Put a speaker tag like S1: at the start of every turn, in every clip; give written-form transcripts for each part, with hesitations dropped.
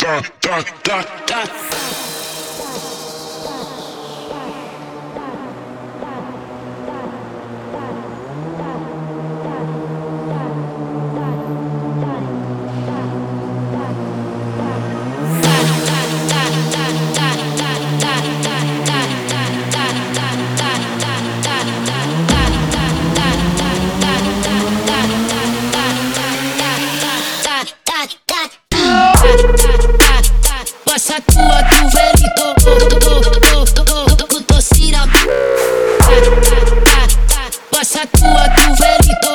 S1: Passa tua tu velito, cutosira. Passa tua tu velito,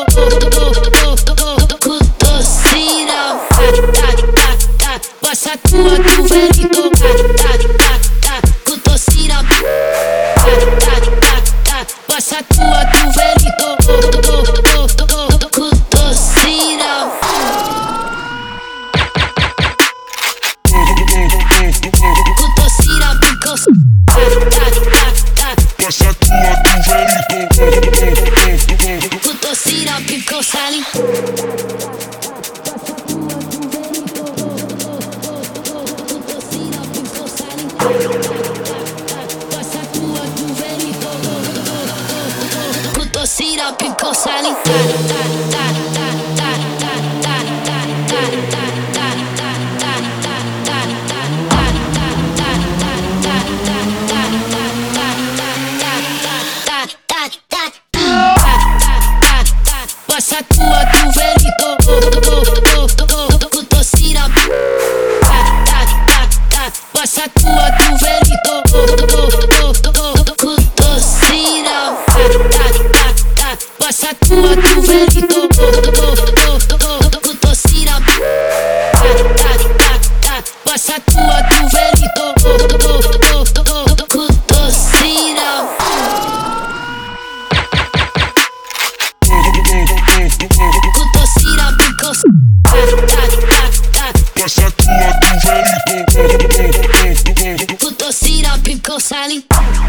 S1: cutosira. Passa tua tu velito, cutosira. Passa tua tu velito, cutosira. Cutosira picos.
S2: Passa tua tu velito.
S1: Cutosira picos ali. Cutosira picos ali. Passa tua tu velito, cutosira. Passa tua tu velito, cutosira. Passa tua tu velito, cutosira. Passa tua tu velito, cutosira. Cutosira picos.
S2: Passa tua tu velito.
S1: Cutosira picos ali.